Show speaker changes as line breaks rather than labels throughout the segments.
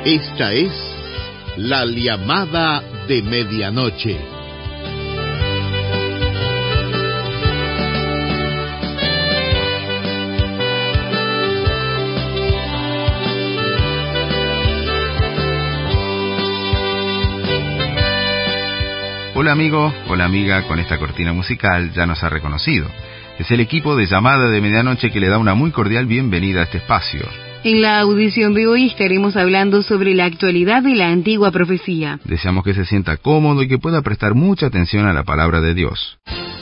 Esta es la llamada de medianoche.
Hola amigo, hola amiga, con esta cortina musical ya nos ha reconocido. Es el equipo de Llamada de Medianoche que le da una muy cordial bienvenida a este espacio.
En la audición de hoy estaremos hablando sobre la actualidad de la antigua profecía.
Deseamos que se sienta cómodo y que pueda prestar mucha atención a la palabra de Dios.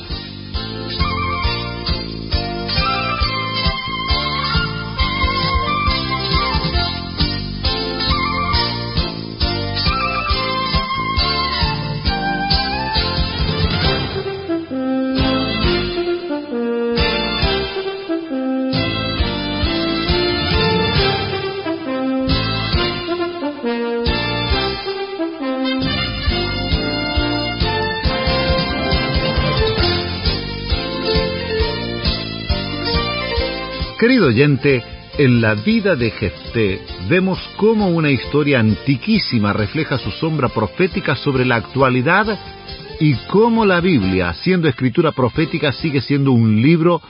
Querido oyente, en la vida de Jefté vemos cómo una historia antiquísima refleja su sombra profética sobre la actualidad y cómo la Biblia, siendo escritura profética, sigue siendo un libro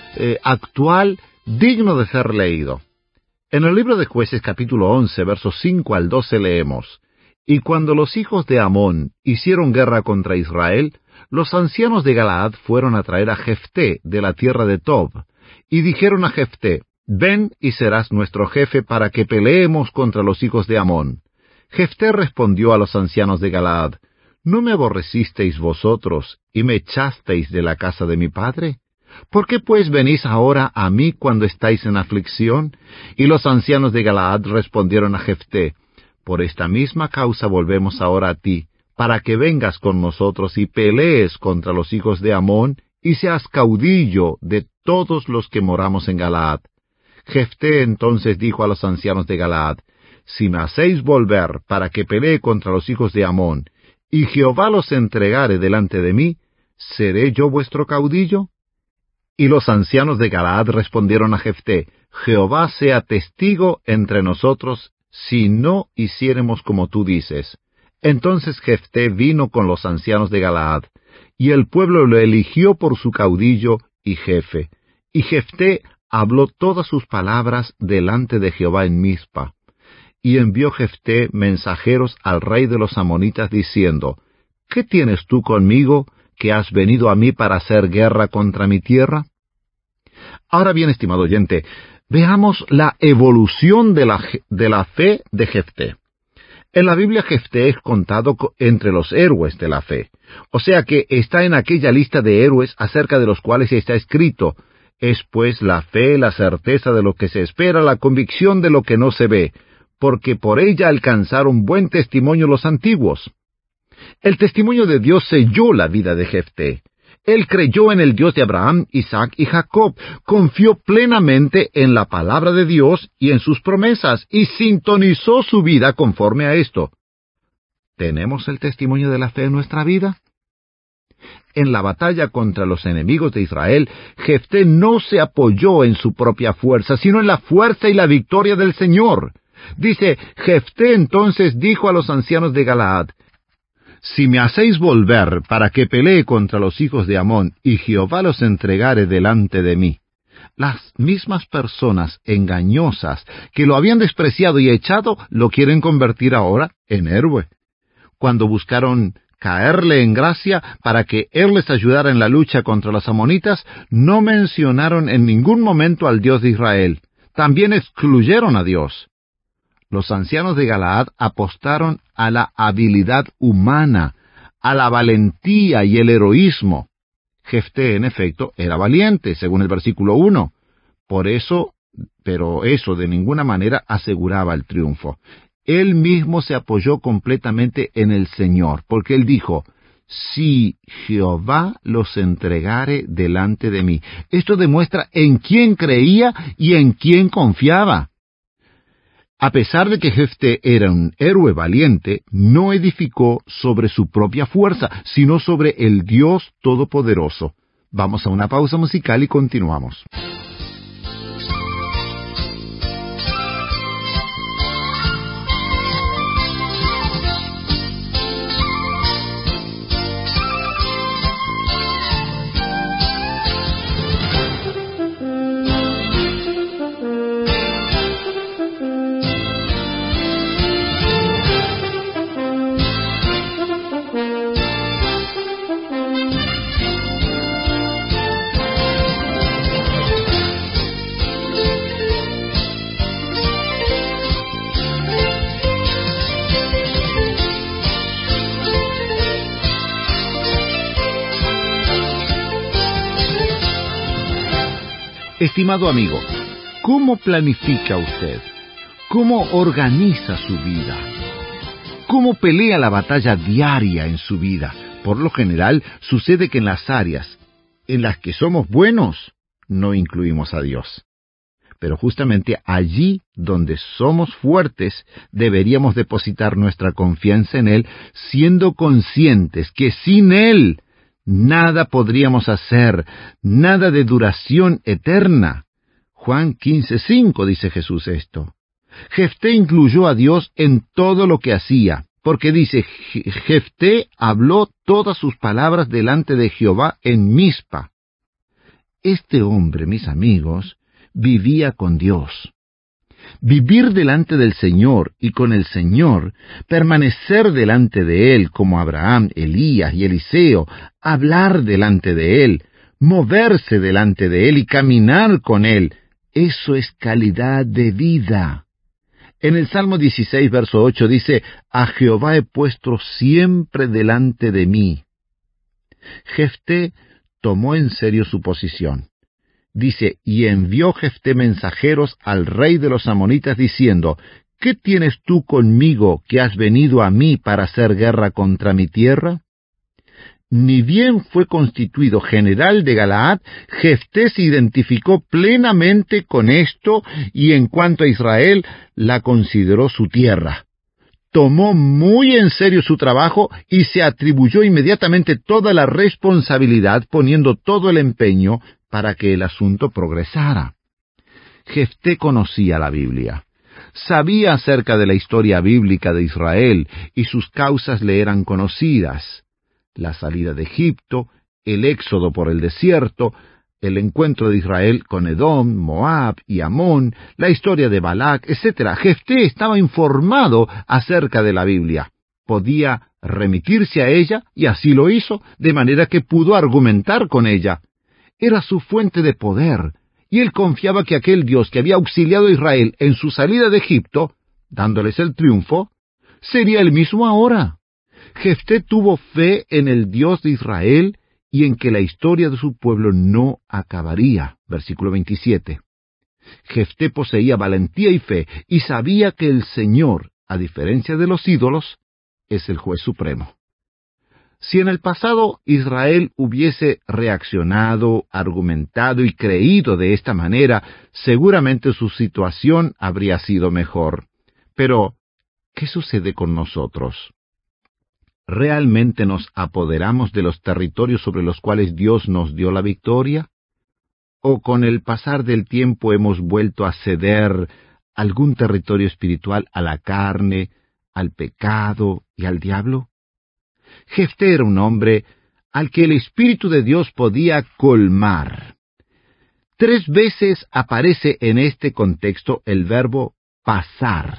actual digno de ser leído. En el libro de Jueces capítulo 11, versos 5 al 12 leemos: Y cuando los hijos de Amón hicieron guerra contra Israel, los ancianos de Galaad fueron a traer a Jefté de la tierra de Tob, y dijeron a Jefté: Ven y serás nuestro jefe para que peleemos contra los hijos de Amón. Jefté respondió a los ancianos de Galaad: ¿No me aborrecisteis vosotros y me echasteis de la casa de mi padre? ¿Por qué pues venís ahora a mí cuando estáis en aflicción? Y los ancianos de Galaad respondieron a Jefté: Por esta misma causa volvemos ahora a ti, para que vengas con nosotros y pelees contra los hijos de Amón, y seas caudillo de todos los que moramos en Galaad. Jefté entonces dijo a los ancianos de Galaad: Si me hacéis volver para que pelee contra los hijos de Amón, y Jehová los entregare delante de mí, ¿seré yo vuestro caudillo? Y los ancianos de Galaad respondieron a Jefté: Jehová sea testigo entre nosotros, si no hiciéremos como tú dices. Entonces Jefté vino con los ancianos de Galaad, y el pueblo lo eligió por su caudillo y jefe. Y Jefté habló todas sus palabras delante de Jehová en Mizpa. Y envió Jefté mensajeros al rey de los amonitas, diciendo: ¿Qué tienes tú conmigo, que has venido a mí para hacer guerra contra mi tierra? Ahora bien, estimado oyente, veamos la evolución de la fe de Jefté. En la Biblia Jefté es contado entre los héroes de la fe, o sea que está en aquella lista de héroes acerca de los cuales está escrito: es pues la fe, la certeza de lo que se espera, la convicción de lo que no se ve, porque por ella alcanzaron buen testimonio los antiguos. El testimonio de Dios selló la vida de Jefté. Él creyó en el Dios de Abraham, Isaac y Jacob, confió plenamente en la palabra de Dios y en sus promesas, y sintonizó su vida conforme a esto. ¿Tenemos el testimonio de la fe en nuestra vida? En la batalla contra los enemigos de Israel, Jefté no se apoyó en su propia fuerza, sino en la fuerza y la victoria del Señor. Dice: Jefté entonces dijo a los ancianos de Galaad: Si me hacéis volver para que pelee contra los hijos de Amón, y Jehová los entregare delante de mí. Las mismas personas engañosas que lo habían despreciado y echado, lo quieren convertir ahora en héroe. Cuando buscaron caerle en gracia para que él les ayudara en la lucha contra los amonitas, no mencionaron en ningún momento al Dios de Israel. También excluyeron a Dios. Los ancianos de Galaad apostaron a la habilidad humana, a la valentía y el heroísmo. Jefté, en efecto, era valiente, según el versículo 1. Pero eso de ninguna manera aseguraba el triunfo. Él mismo se apoyó completamente en el Señor, porque él dijo: Si Jehová los entregare delante de mí. Esto demuestra en quién creía y en quién confiaba. A pesar de que Jefté era un héroe valiente, no edificó sobre su propia fuerza, sino sobre el Dios Todopoderoso. Vamos a una pausa musical y continuamos. Estimado amigo, ¿cómo planifica usted? ¿Cómo organiza su vida? ¿Cómo pelea la batalla diaria en su vida? Por lo general, sucede que en las áreas en las que somos buenos, no incluimos a Dios. Pero justamente allí donde somos fuertes, deberíamos depositar nuestra confianza en Él, siendo conscientes que sin Él nada podríamos hacer, nada de duración eterna. Juan 15:5 dice Jesús esto. Jefté incluyó a Dios en todo lo que hacía, porque dice, Jefté habló todas sus palabras delante de Jehová en Mizpa. Este hombre, mis amigos, vivía con Dios. Vivir delante del Señor y con el Señor, permanecer delante de Él como Abraham, Elías y Eliseo, hablar delante de Él, moverse delante de Él y caminar con Él, eso es calidad de vida. En el Salmo 16, verso 8 dice, a Jehová he puesto siempre delante de mí. Jefté tomó en serio su posición. Dice, y envió Jefté mensajeros al rey de los amonitas diciendo, ¿qué tienes tú conmigo que has venido a mí para hacer guerra contra mi tierra? Ni bien fue constituido general de Galaad, Jefté se identificó plenamente con esto y en cuanto a Israel, la consideró su tierra. Tomó muy en serio su trabajo y se atribuyó inmediatamente toda la responsabilidad, poniendo todo el empeño para que el asunto progresara. Jefté conocía la Biblia. Sabía acerca de la historia bíblica de Israel y sus causas le eran conocidas. La salida de Egipto, el éxodo por el desierto, el encuentro de Israel con Edom, Moab y Amón, la historia de Balac, etc. Jefté estaba informado acerca de la Biblia. Podía remitirse a ella, y así lo hizo, de manera que pudo argumentar con ella. Era su fuente de poder, y él confiaba que aquel Dios que había auxiliado a Israel en su salida de Egipto, dándoles el triunfo, sería el mismo ahora. Jefté tuvo fe en el Dios de Israel y en que la historia de su pueblo no acabaría. Versículo 27. Jefté poseía valentía y fe, y sabía que el Señor, a diferencia de los ídolos, es el juez supremo. Si en el pasado Israel hubiese reaccionado, argumentado y creído de esta manera, seguramente su situación habría sido mejor. Pero, ¿qué sucede con nosotros? ¿Realmente nos apoderamos de los territorios sobre los cuales Dios nos dio la victoria? ¿O con el pasar del tiempo hemos vuelto a ceder algún territorio espiritual a la carne, al pecado y al diablo? Jefté era un hombre al que el Espíritu de Dios podía colmar. 3 veces aparece en este contexto el verbo pasar.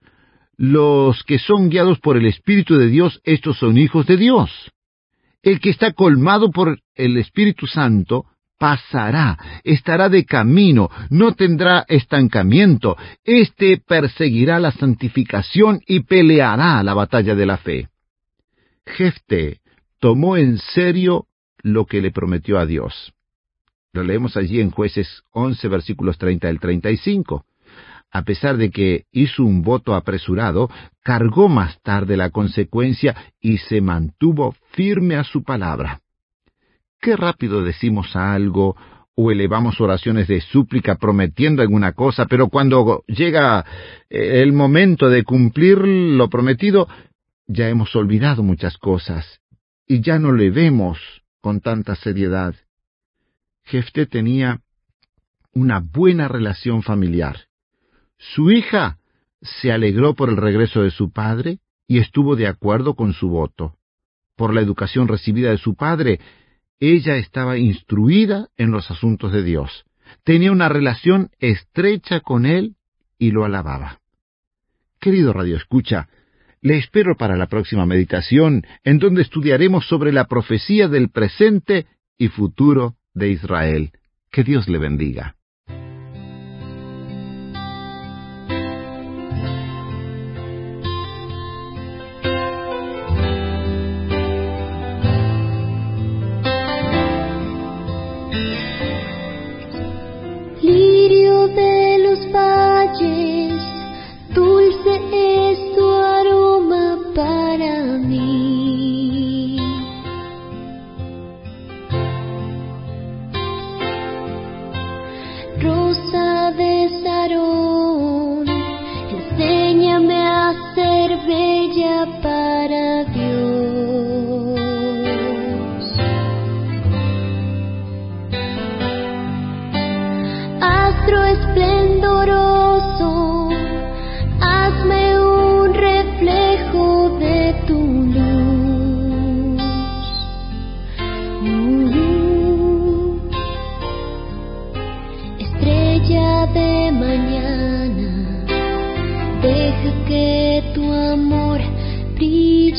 Los que son guiados por el Espíritu de Dios, estos son hijos de Dios. El que está colmado por el Espíritu Santo pasará, estará de camino, no tendrá estancamiento. Este perseguirá la santificación y peleará la batalla de la fe. Jefté tomó en serio lo que le prometió a Dios. Lo leemos allí en Jueces 11, versículos 30 al 35. A pesar de que hizo un voto apresurado, cargó más tarde la consecuencia y se mantuvo firme a su palabra. Qué rápido decimos algo o elevamos oraciones de súplica prometiendo alguna cosa, pero cuando llega el momento de cumplir lo prometido, ya hemos olvidado muchas cosas y ya no le vemos con tanta seriedad. Jefté tenía una buena relación familiar. Su hija se alegró por el regreso de su padre y estuvo de acuerdo con su voto. Por la educación recibida de su padre, ella estaba instruida en los asuntos de Dios. Tenía una relación estrecha con él y lo alababa. Querido radioescucha, le espero para la próxima meditación, en donde estudiaremos sobre la profecía del presente y futuro de Israel. Que Dios le bendiga.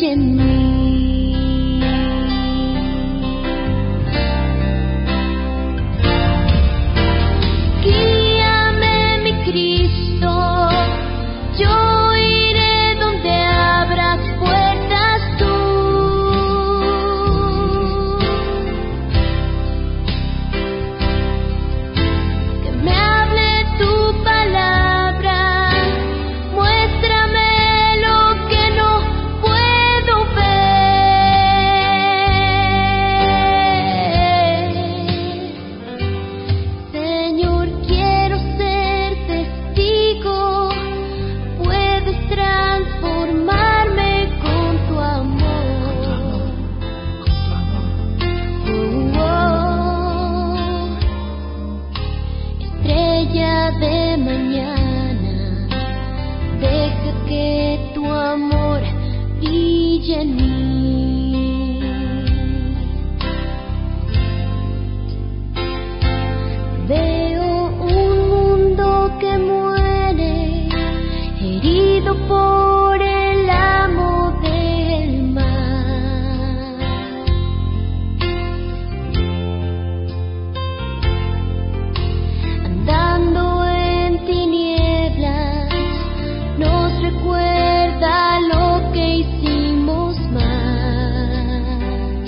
brille en mí. Guíame, mi Cristo, yo iré donde abras puertas tú. Que me hable tu palabra, muéstrame lo que no puedo ver. Señor, quiero ser testigo, puedes transformarme con tu amor. Estrella de mañana, deja que tu amor brille en mí. Veo un mundo que muere, herido por el amo del mal. Andando en tinieblas, nos recuerda lo que hicimos mal.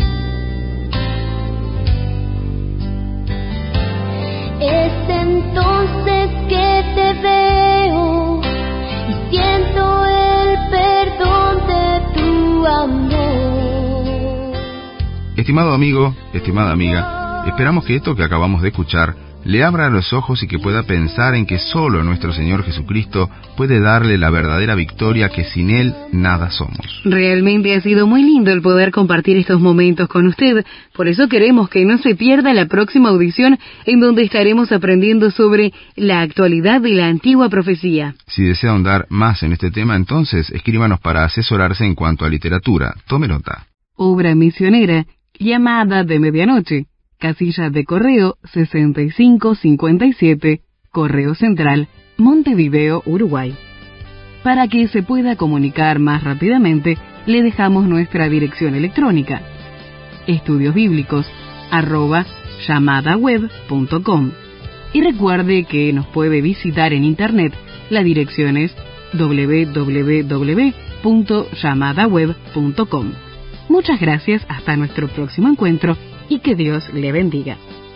Es entonces que te veo y siento el perdón de tu amor.
Estimado amigo, estimada amiga, esperamos que esto que acabamos de escuchar le abra los ojos y que pueda pensar en que solo nuestro Señor Jesucristo puede darle la verdadera victoria, que sin Él nada somos.
Realmente ha sido muy lindo el poder compartir estos momentos con usted. Por eso queremos que no se pierda la próxima audición, en donde estaremos aprendiendo sobre la actualidad de la antigua profecía.
Si desea ahondar más en este tema, entonces escríbanos para asesorarse en cuanto a literatura. Tome nota.
Obra misionera, Llamada de Medianoche, casilla de correo 6557, Correo Central, Montevideo, Uruguay. Para que se pueda comunicar más rápidamente, le dejamos nuestra dirección electrónica: estudiosbiblicos@llamadaweb.com. Y recuerde que nos puede visitar en internet. La dirección es www.llamadaweb.com. Muchas gracias, hasta nuestro próximo encuentro y que Dios le bendiga.